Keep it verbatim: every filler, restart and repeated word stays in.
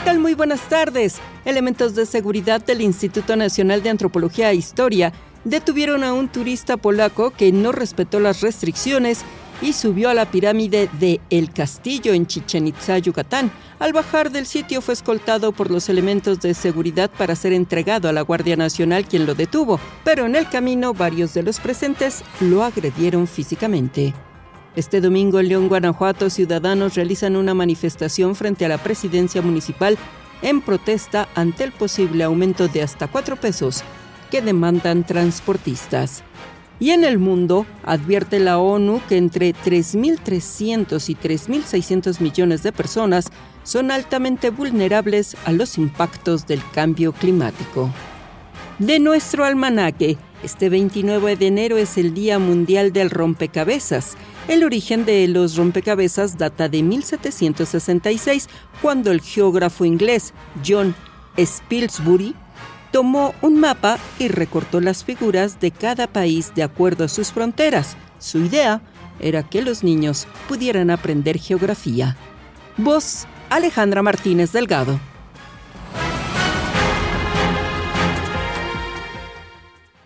tal? Muy buenas tardes. Elementos de seguridad del Instituto Nacional de Antropología e Historia detuvieron a un turista polaco que no respetó las restricciones y subió a la pirámide de El Castillo en Chichén Itzá, Yucatán. Al bajar del sitio fue escoltado por los elementos de seguridad para ser entregado a la Guardia Nacional, quien lo detuvo, pero en el camino varios de los presentes lo agredieron físicamente. Este domingo en León, Guanajuato, ciudadanos realizan una manifestación frente a la presidencia municipal en protesta ante el posible aumento de hasta cuatro pesos que demandan transportistas. Y en el mundo, advierte la ONU que entre tres mil trescientos y tres mil seiscientos millones de personas son altamente vulnerables a los impactos del cambio climático. De nuestro almanaque, este veintinueve de enero es el Día Mundial del Rompecabezas. El origen de los rompecabezas data de mil setecientos sesenta y seis, cuando el geógrafo inglés John Spilsbury tomó un mapa y recortó las figuras de cada país de acuerdo a sus fronteras. Su idea era que los niños pudieran aprender geografía. Voz: Alejandra Martínez Delgado.